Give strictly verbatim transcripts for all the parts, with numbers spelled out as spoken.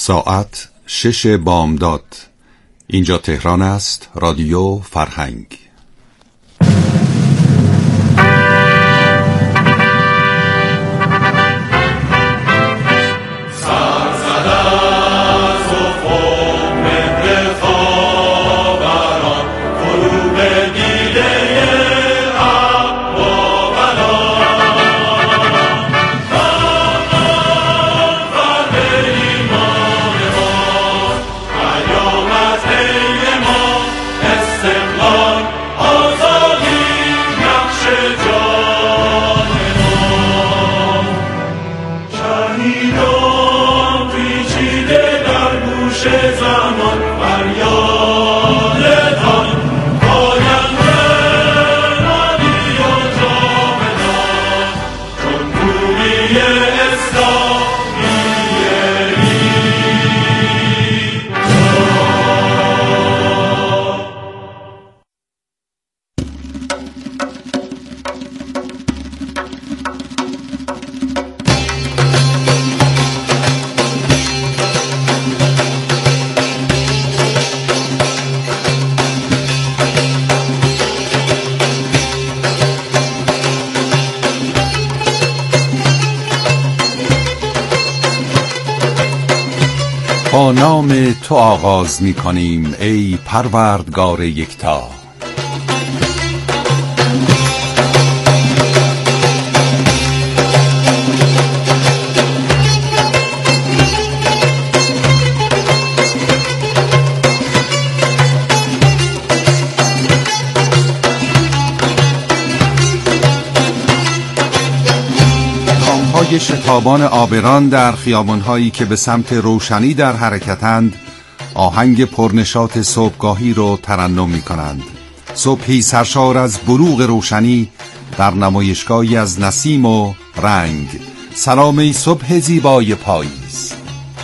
ساعت شش بامداد. اینجا تهران است. رادیو فرهنگ. با نام تو آغاز می کنیم ای پروردگار یکتا. های شتابان آبران در خیابان‌هایی که به سمت روشنی در حرکتند آهنگ پرنشاط صبحگاهی رو ترنم می‌کنند. صبحی سرشار از بروق روشنی در نمایشگاهی از نسیم و رنگ. سلام ای صبح زیبای پاییز.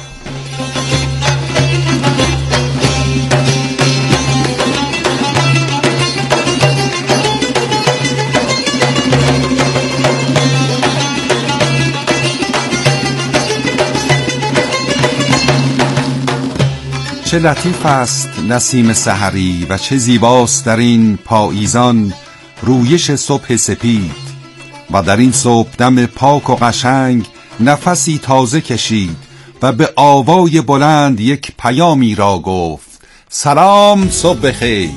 چه لطیف است نسیم سحری و چه زیباست در این پاییزان رویش صبح سپید. و در این صبحدم پاک و قشنگ نفسی تازه کشید و به آوای بلند یک پیامی را گفت: سلام، صبح خیر.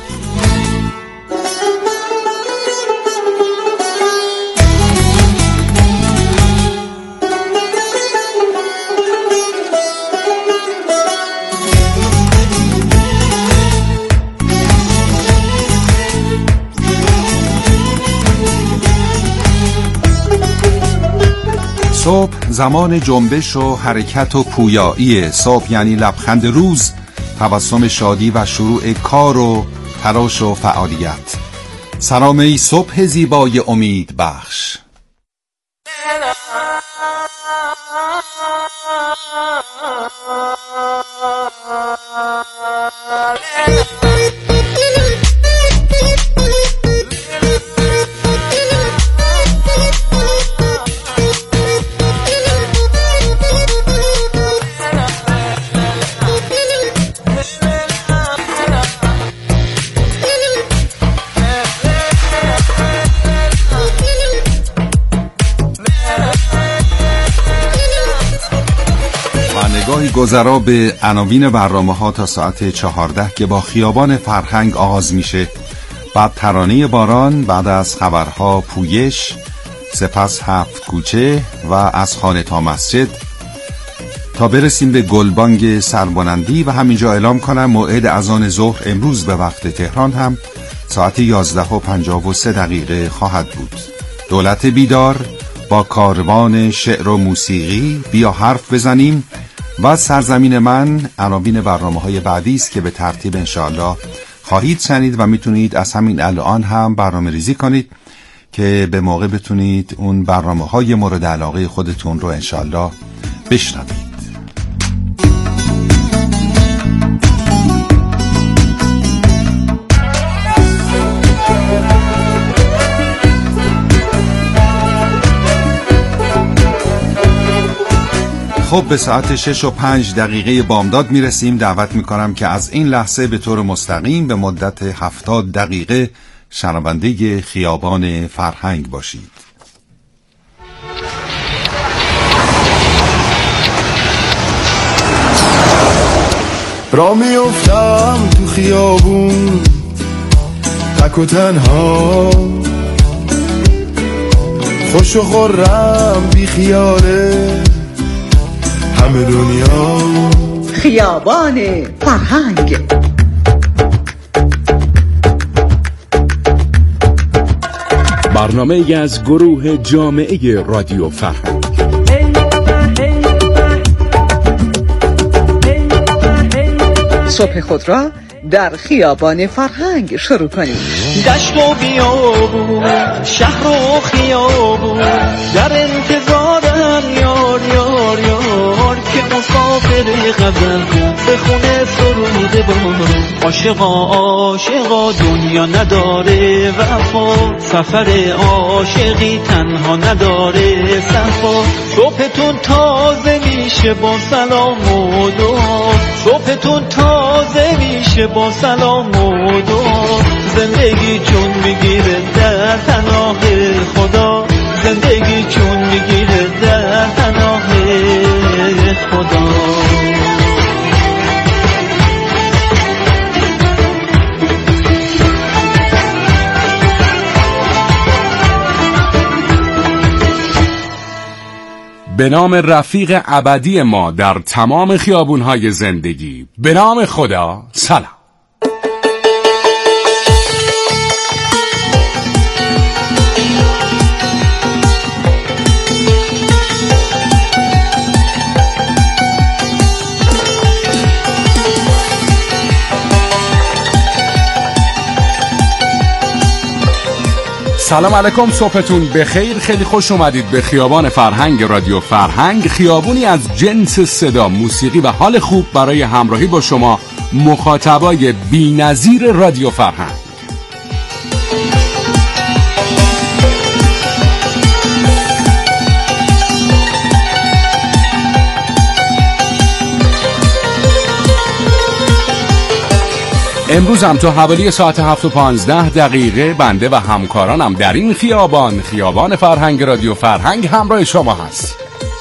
صبح زمان جنبش و حرکت و پویایی. صبح یعنی لبخند روز، تبسم شادی و شروع کار و تلاش و فعالیت. سلام ای صبح زیبای امید بخش. نگاهی گذرا به عناوین برنامه ها تا ساعت چهارده که با خیابان فرهنگ آغاز میشه. بعد ترانه باران، بعد از خبرها پویش، سپس هفت کوچه و از خانه تا مسجد تا برسیم به گلبانگ سربلندی. و همینجا اعلام کنم موعد اذان ظهر امروز به وقت تهران هم ساعت یازده و پنجاه و سه دقیقه خواهد بود. دولت بیدار با کاروان شعر و موسیقی بیا حرف بزنیم و سرزمین من عناوین برنامه‌های بعدی است که به ترتیب انشاءالله خواهید شنید و میتونید از همین الان هم برنامه ریزی کنید که به موقع بتونید اون برنامه‌های مورد علاقه خودتون رو انشاءالله بشنوید. خب به ساعت شش و پنج دقیقه بامداد میرسیم. دعوت میکنم که از این لحظه به طور مستقیم به مدت هفتاد دقیقه شنونده خیابان فرهنگ باشید. را میافتم تو خیابون تک و تنها، خوش و خورم بی خیاله همه دنیا. خیابان فرهنگ. برنامه ای از گروه جامعه رادیو فرهنگ. صبح خود را در خیابان فرهنگ شروع کنید. دشت و بیابون، شهر و خیابون، در انتظارم یار یار یار که مسافر غزل به خونه سروده بارم. عاشقا عاشقا دنیا نداره وفا، سفر عاشقی تنها نداره صفا. صبحتون تازه میشه با سلام و دعا، صبحتون تازه میشه با سلام و دعا. زندگی چون میگیره در پناه خدا، زندگی چون میگیره در پناه خدا. به نام رفیق ابدی ما در تمام خیابون‌های زندگی، به نام خدا سلام. سلام علیکم، صبحتون بخیر. خیلی خوش اومدید به خیابان فرهنگ رادیو فرهنگ، خیابونی از جنس صدا، موسیقی و حال خوب برای همراهی با شما مخاطبای بی‌نظیر رادیو فرهنگ. امروز هم تا حوالی ساعت هفت و پانزده دقیقه بنده و همکارانم در این خیابان، خیابان فرهنگ رادیو فرهنگ، همراه شما هست.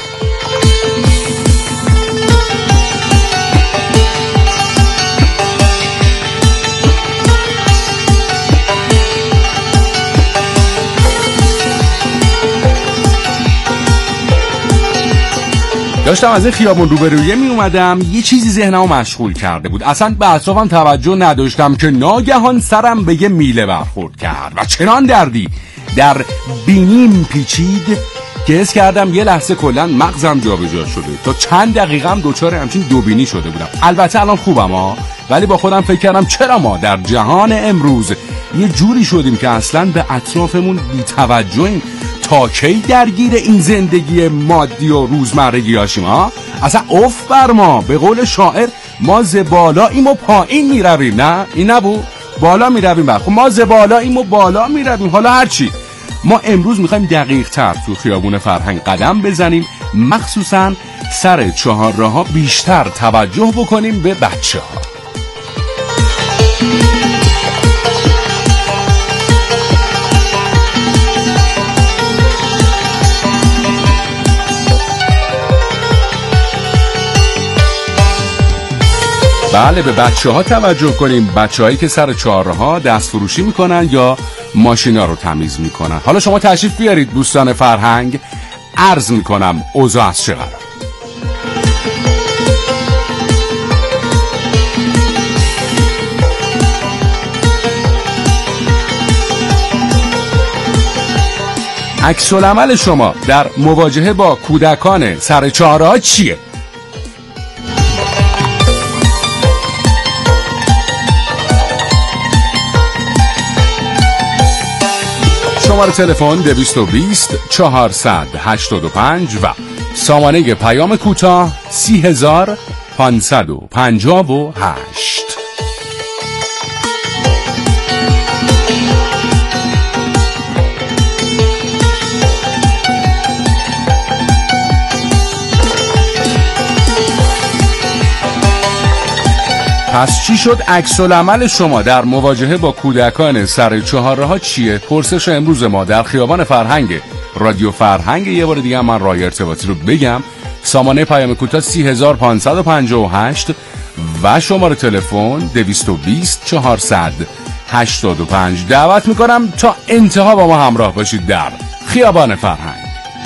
داشتم از این خیابون روبرویه می اومدم، یه چیزی ذهنمو مشغول کرده بود. اصلا به اطرافم توجه نداشتم که ناگهان سرم به یه میله برخورد کرد و چنان دردی در بینیم پیچید که حس کردم یه لحظه کلا مغزم جابجا شده. تا چند دقیقه هم دوچار همچین دوبینی شده بودم. البته الان خوبم ها، ولی با خودم فکر کردم چرا ما در جهان امروز یه جوری شدیم که اصلا به اطرافمون بی‌توجهیم. تا کی درگیر این زندگی مادی و روزمرگی هاشیم ها؟ اصلا اف بر ما. به قول شاعر ما ز بالاییم و پایین می رویم. نه این نبود؟ بالا می رویم. خب ما ز بالاییم و بالا می رویم. حالا هرچی، ما امروز میخوایم دقیق تر تو خیابون فرهنگ قدم بزنیم، مخصوصا سر چهارراه بیشتر توجه بکنیم به بچه ها. بله، به بچه ها توجه کنیم، بچه هایی که سر چهارراه دست فروشی میکنن یا ماشینا رو تمیز میکنن. حالا شما تشریف بیارید دوستان فرهنگ، عرض میکنم اوضاع از چه قرار. عکس العمل شما در مواجهه با کودکان سر چهارراه چیه؟ شماره تلفن دویست و بیست چهارصد هشتاد و پنج و سامانه پیام کوتاه سی هزار پانصد و پنجاه و هشت. پس چی شد؟ عکس العمل شما در مواجهه با کودکان سر چهارراه ها چیه؟ پرسش امروز ما در خیابان فرهنگ رادیو فرهنگ. یه بار دیگه من راه ارتباطی رو بگم: سامانه پیام کوتاه سی هزار پانصد و پنجاه و هشت و شماره تلفن دویست و بیست چهارصد هشتاد و پنج. دعوت میکنم تا انتها با ما همراه باشید در خیابان فرهنگ.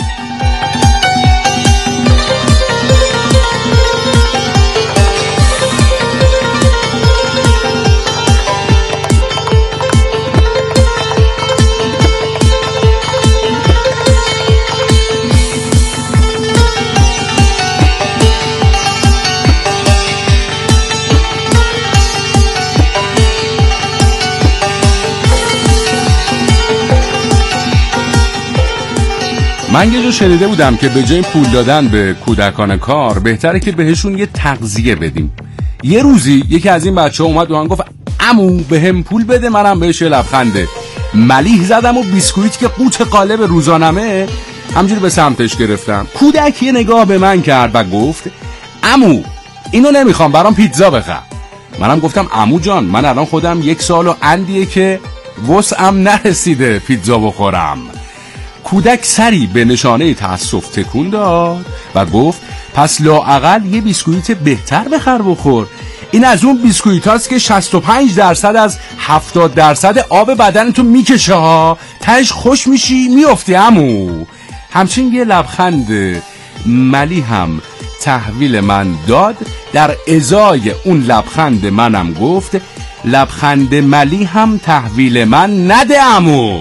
من یه جا شنیده بودم که به جای پول دادن به کودکان کار بهتره که بهشون یه تغذیه بدیم. یه روزی یکی از این بچه ها اومد و من گفت عمو بهم پول بده منم بهش یه لبخند ملیح زدم و بیسکویت که قوت قالب روزانمه همجوری به سمتش گرفتم. کودک یه نگاه به من کرد و گفت عمو اینو نمیخوام، برام پیتزا بخر. منم گفتم عمو جان من الان خودم یک سال و اندیه که وسعم نرسیده پیتزا بخورم. کودک سری به نشانه تأسف تکون داد و گفت پس لااقل یه بیسکویت بهتر بخر بخور. این از اون بیسکویت هاست که شصت و پنج درصد از هفتاد درصد آب بدنتو میکشه ها، تهش خوش میشی میافتی عمو. همچنین یه لبخند ملیح هم تحویل من داد. در ازای اون لبخند منم گفت لبخند ملیح هم تحویل من نده عمو.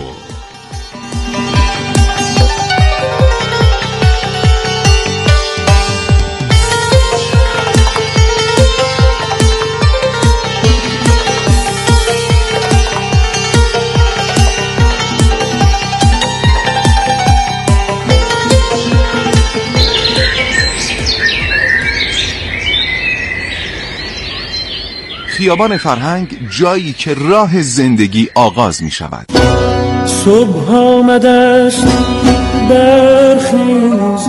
خیابان فرهنگ، جایی که راه زندگی آغاز می شود. صبح آمده است برخیز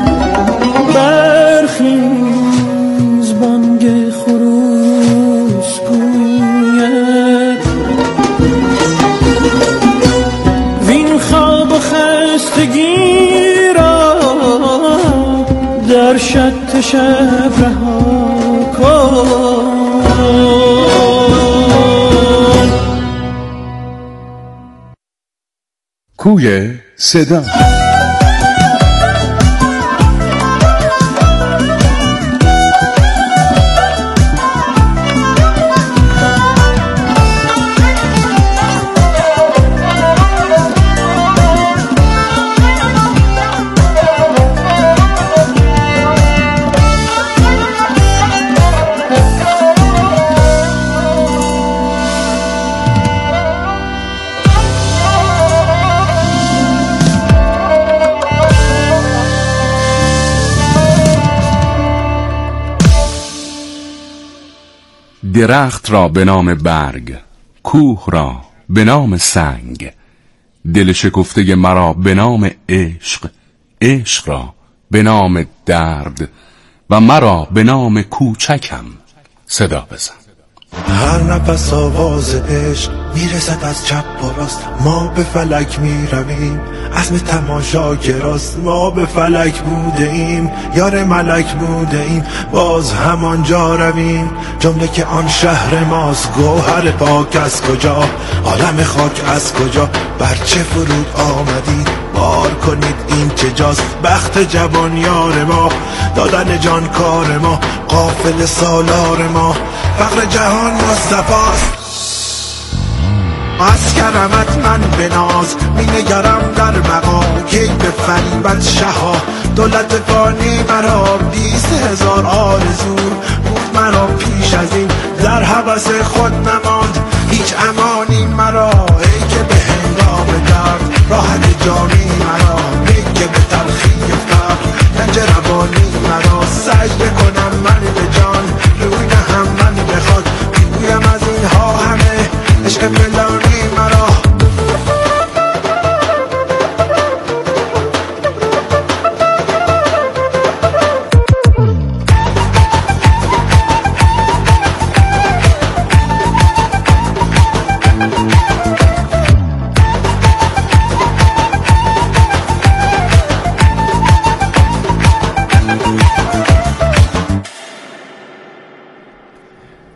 برخیز بانگ خروس گوید وین خواب و خستگی را در شط شب رها کن. کوی صدا. درخت را به نام برگ، کوه را به نام سنگ، دل شکفته مرا به نام عشق، عشق را به نام درد و مرا به نام کوچکم صدا بزن. هر نفس آواز عشق میرسد از چپ و راست، ما به فلک میرویم عزم تماشا که راست، ما به فلک بوده ایم یار ملک بوده ایم باز همانجا رویم، جمله که آن شهر ماست گوهر پاک از کجا، عالم خاک از کجا، بر چه فرود آمدید بار کنید این چه جاست، بخت جوان یار ما دادن جان کار ما، قافل سالار ما فقر جهان مصطفاست. از کرمت من به ناز می نگرم در مقام کی به فریبت شها، دولت فانی مرا بیست هزار آرزو بود مرا پیش از این، در هوس خود نماند هیچ امانی مرا، ای که به هنگام درد راحت جانی مرا، ای که به تلخی فقر گنج روانی مرا، سجده کنم من به جان روی نهم من بخواد، بگویم از اینها همه عشق فلانی مرا.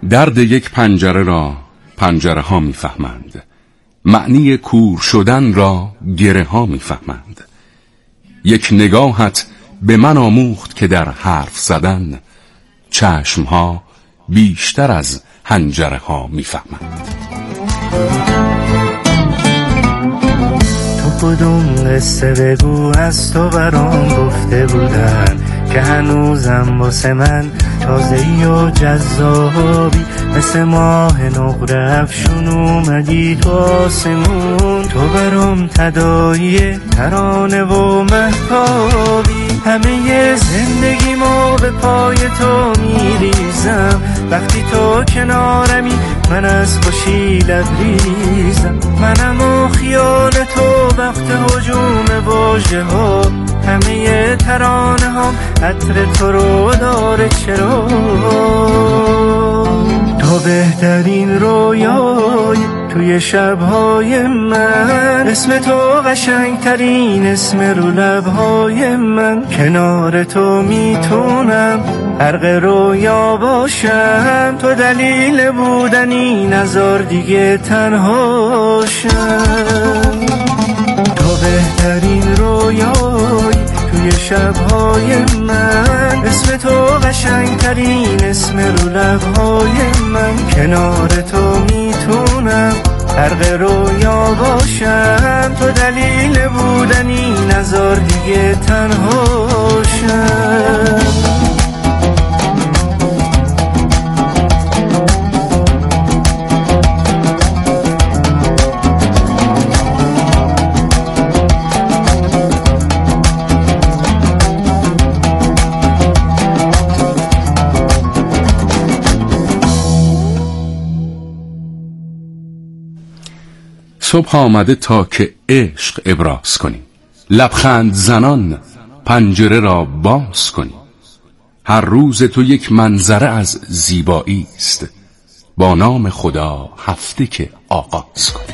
درد یک پنجره را پنجره ها میفهمند، معنی کور شدن را گره ها میفهمند. یک نگاهت به من آموخت که در حرف زدن چشم ها بیشتر از حنجره ها میفهمند. تو کدوم قصه بگو از تو برام گفته بودن که هنوزم واسه من تازه‌ای و جذابی، مثل ماه نقره افشون اومدی تو آسمون. تو برام تداعی ترانه و مهتابی، همه زندگیمو به پای تو میریزم. وقتی تو کنارمی من از خوشی لبریزم. منم و خیال تو وقت هجوم واژه ها، همه ترانه هم عطر تو رو داره. چرا تو بهترین رویای توی شبهای من، اسم تو قشنگترین اسم رو لبهای من. کنار تو میتونم غرق رویا باشم، تو دلیل بودنی نذار دیگه تنهاشم. تو بهترین رویای توی شبهای من، اسم تو قشنگترین اسم رو لبهای من. کنار تو میتونم غرق رویا باشم، تو دلیل بودنی نذار دیگه تنهاشم. صبح آمده تا که عشق ابراز کنیم، لبخند زنان پنجره را باز کنیم. هر روز تو یک منظره از زیبایی است، با نام خدا هفته که آغاز کنیم.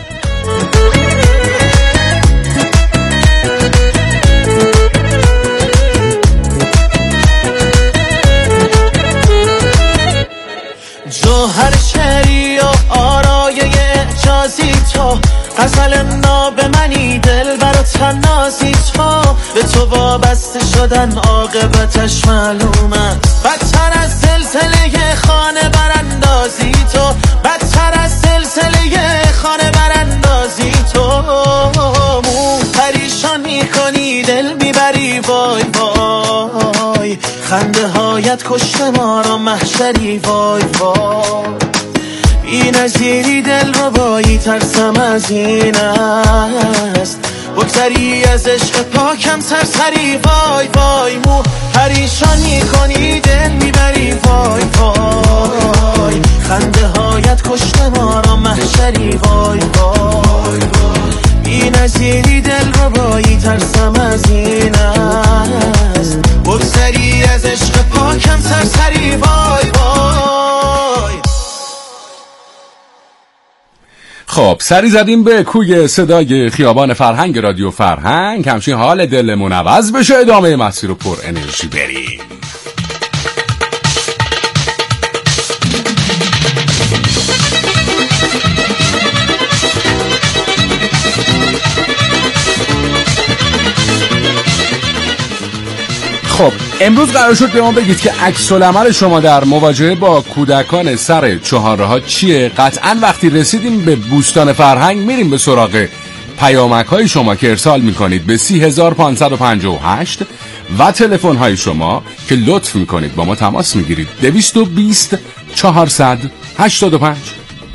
جوهر شعری و آرایه اعجازی تو، غزل ناب منی دل برا تنازی تو. به تو وابسته شدن عاقبتش معلوم است، بدتر از سلسله خانه براندازی تو. بدتر از سلسله خانه براندازی تو. مو پریشان میکنی دل میبری وای وای، خنده هایت کشته ما را محشری وای وای. بی نظیری دل رو بایی ترسم از این است، بگذری از عشق پاکم سرسری وای وای. مو پریشان میکنی دل میبری وای وای، خنده هایت کشته ما را محشری وای وای. بی نظیری دل رو بایی ترسم از این است، بگذری از عشق پاکم سرسری وای وای. خب سری زدیم به کوی صدای خیابان فرهنگ رادیو فرهنگ. همچین حال دلمون عوض بشه، ادامه مسیر رو پر انرژی بریم. خب امروز قرار شد به ما بگید که عکس العمل شما در مواجهه با کودکان سر چهارراه چیه. قطعا وقتی رسیدیم به بوستان فرهنگ میریم به سراغ پیامک های شما که ارسال میکنید به سی هزار پانصد و پنجاه و هشت و تلفن های شما که لطف میکنید با ما تماس میگیرید دویست و بیست چهارصد هشتاد و پنج.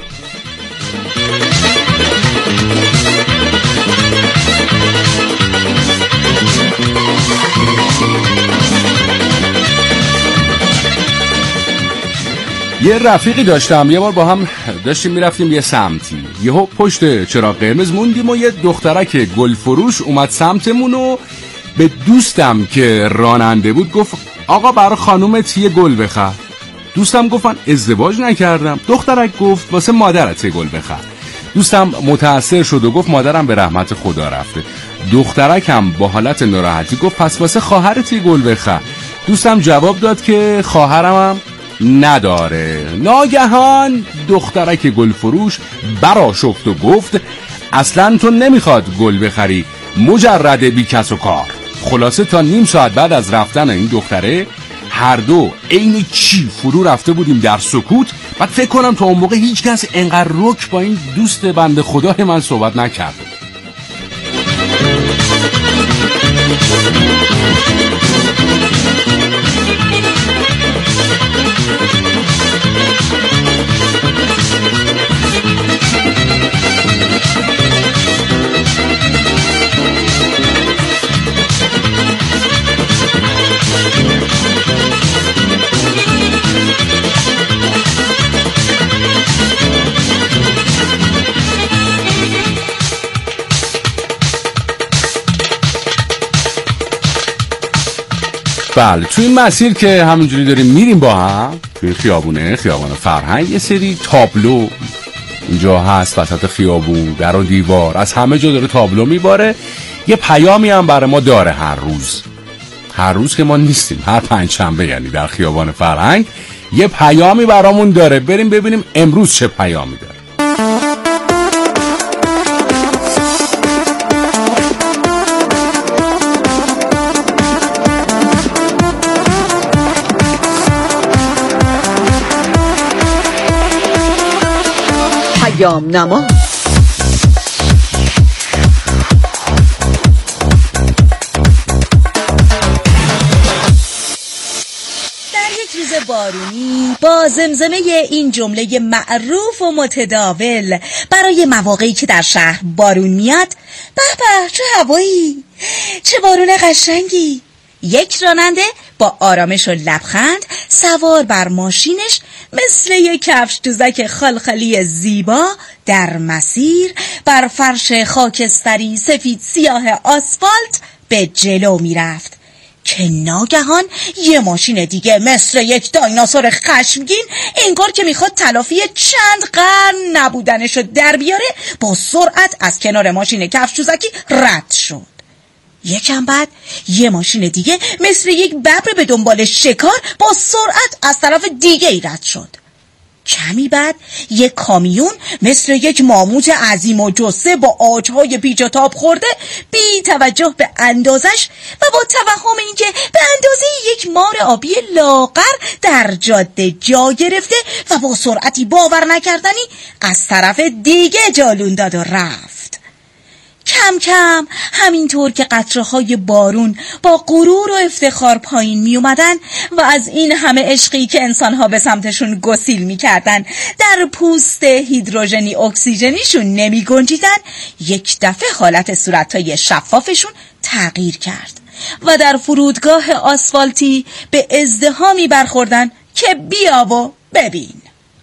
یه رفیقی داشتم، یه بار با هم داشتیم میرفتیم یه سمتی، یهو پشت چراغ قرمز موندیم و یه دخترک گل فروش اومد سمتمون و به دوستم که راننده بود گفت آقا برای خانومت یه گل بخر. دوستم گفتن ازدواج نکردم. دخترک گفت واسه مادرت یه گل بخر. دوستم متأثر شد و گفت مادرم به رحمت خدا رفته. دخترکم با حالت ناراحتی گفت پس واسه خواهرت یه گل بخر. دوستم جواب داد که خواهرم هم نداره. ناگهان دخترک گلفروش برآشفت و گفت اصلا تو نمیخواد گل بخری، مجرد بی کس و کار. خلاصه تا نیم ساعت بعد از رفتن این دختره هر دو عین چی فرو رفته بودیم در سکوت. بعد فکر کنم تا اون موقع هیچ کس انقدر رک با این دوست بنده خدای من صحبت نکرده. بله توی این مسیر که همینجوری داریم میریم با هم توی خیابونه خیابان فرهنگ، یه سری تابلو اینجا هست وسط خیابون، در و دیوار از همه جا داره تابلو میباره. یه پیامی هم برای ما داره هر روز، هر روز که ما نیستیم، هر پنجشنبه یعنی در خیابان فرهنگ یه پیامی برامون داره. بریم ببینیم امروز چه پیامی داره. پیام نما. روز بارونی با زمزمه این جمله معروف و متداول برای مواقعی که در شهر بارون میاد، به به چه هوایی، چه بارون قشنگی، یک راننده با آرامش و لبخند سوار بر ماشینش مثل یک کفش دوزک خلخلی زیبا در مسیر بر فرش خاکستری سفید سیاه آسفالت به جلو میرفت که ناگهان یه ماشین دیگه مثل یک دایناسور خشمگین انگار که میخواد تلافی چند قرن نبودنشو در بیاره با سرعت از کنار ماشین کفش‌دوزکی رد شد. یکم بعد یه ماشین دیگه مثل یک ببر به دنبال شکار با سرعت از طرف دیگه ای رد شد. کمی بعد یک کامیون مثل یک ماموت عظیم و جثه با عاج‌های پیچ و تاب خورده بی توجه به اندازش و با توهم اینکه به اندازه یک مار آبی لاغر در جاده جا گرفته و با سرعتی باور نکردنی از طرف دیگه جالون داد و رفت. کم کم همینطور که قطره‌های بارون با غرور و افتخار پایین می اومدن و از این همه عشقی که انسان‌ها به سمتشون گسیل می‌کردن در پوست هیدروژنی اکسیژنیشون نمی گنجیدن، یک دفعه حالت صورت‌های شفافشون تغییر کرد و در فرودگاه آسفالتی به ازدحامی برخوردن که بیا و ببین.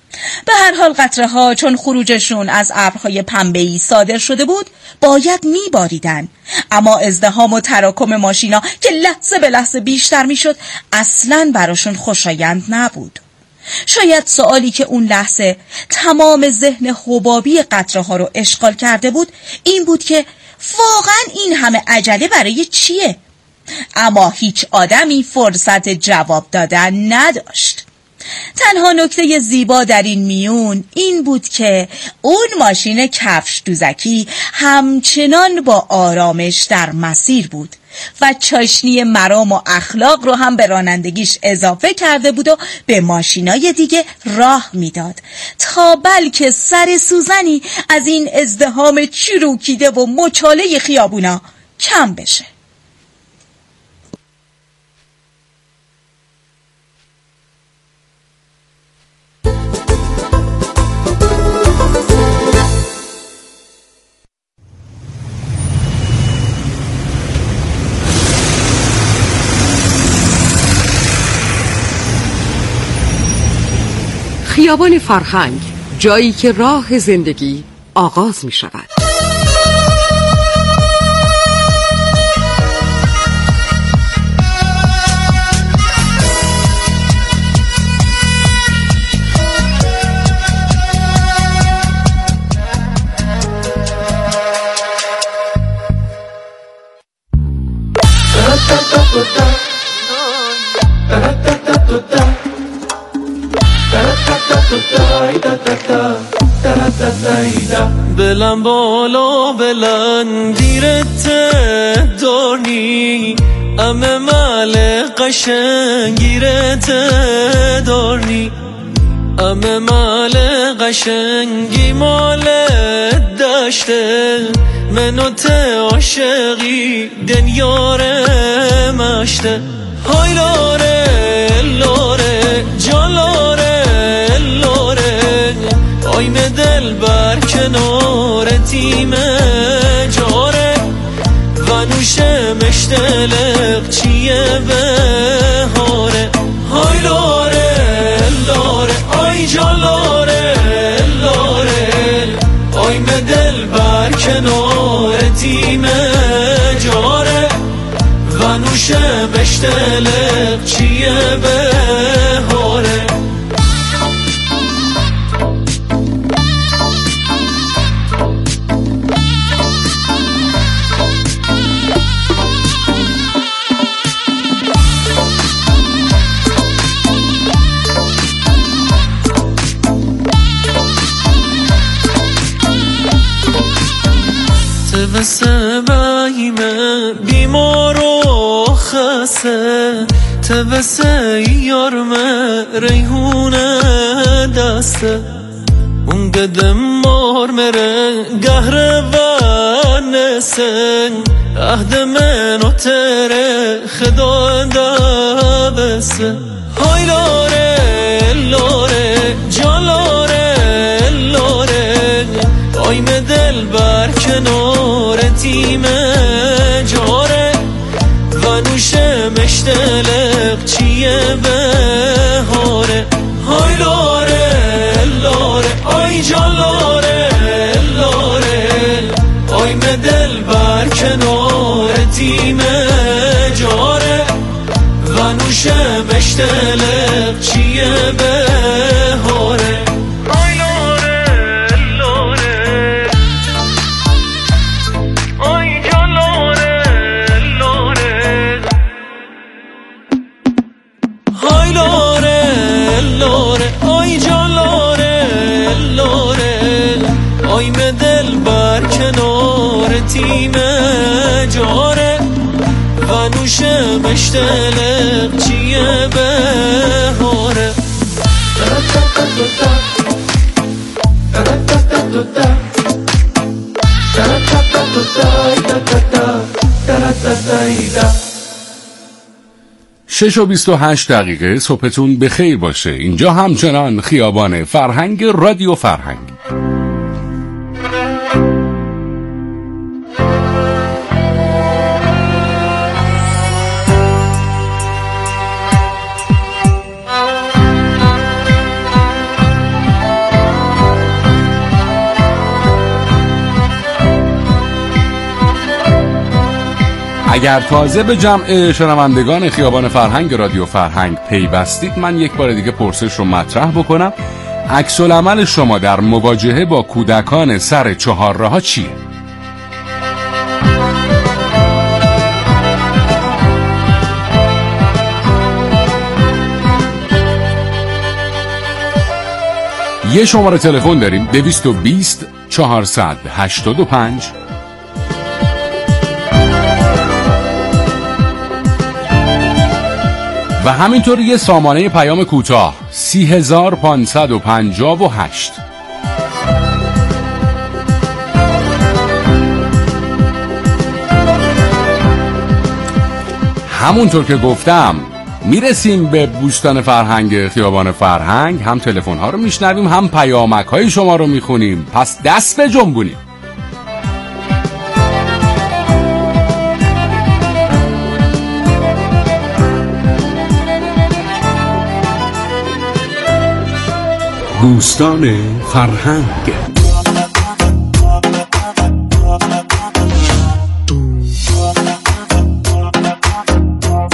به هر حال قطره ها چون خروجشون از ابرهای پنبه‌ای صادر شده بود باید میباریدن، اما ازدحام و تراکم ماشینا که لحظه به لحظه بیشتر میشد اصلاً براشون خوشایند نبود. شاید سوالی که اون لحظه تمام ذهن حبابی قطره ها رو اشغال کرده بود این بود که واقعاً این همه عجله برای چیه؟ اما هیچ آدمی فرصت جواب دادن نداشت. تنها نکته زیبا در این میون این بود که اون ماشین کفش دوزکی همچنان با آرامش در مسیر بود و چاشنی مرام و اخلاق رو هم به رانندگیش اضافه کرده بود و به ماشینای دیگه راه میداد تا بلکه سر سوزنی از این ازدحام چروکیده و مچاله خیابونا کم بشه. خیابان فرهنگ، جایی که راه زندگی آغاز می شود. بلند بالا بلند دیرت دارنی امه مال قشنگیرت دارنی امه مال قشنگی مال داشته منو ته عاشقی دنیاره مشته های لاره لاره جان لاره لاره آینه دل بر کنار تیم جاره و نوشه مشتلق چیه بهاره های لاره لاره آی جان لاره لاره آینه دل بر کنار تیم جاره و نوشه مشتلق چیه بهاره تبسه بایمه بیمار و خسته تبسه یارمه ریحونه دسته اون قدم مار مره قهر و نسن عهد من و تره خدا دبسه های لاره لاره جان لاره لاره آینه دل بر کنار تیم جاره و نوشه مشتلق چیه بهاره های لاره لاره آی جان لاره لاره آینه دل بر کنار تیم جاره و نوشه مشتلق چیه بهاره آینه دل بر کنار تیم جاره و نوشه مشتلق چیه بهاره شش و بیست و هشت دقیقه صبحتون بخیر باشه. اینجا همچنان خیابان فرهنگ رادیو فرهنگ. اگر تازه به جمع شنوندگان خیابان فرهنگ رادیو فرهنگ پیوستید، من یک بار دیگه پرسش رو مطرح بکنم. عکس العمل شما در مواجهه با کودکان سر چهارراه چیه؟ یه شماره تلفن داریم دویست و بیست چهارصد هشتاد و پنج و همینطور یه سامانه پیام کوتاه سی هزار پانصد و پنجاه و هشت. همونطور که گفتم میرسیم به بوستان فرهنگ خیابان فرهنگ، هم تلفن ها رو میشنویم هم پیامک های شما رو میخونیم، پس دست به جنبونیم. بوستان فرهنگ.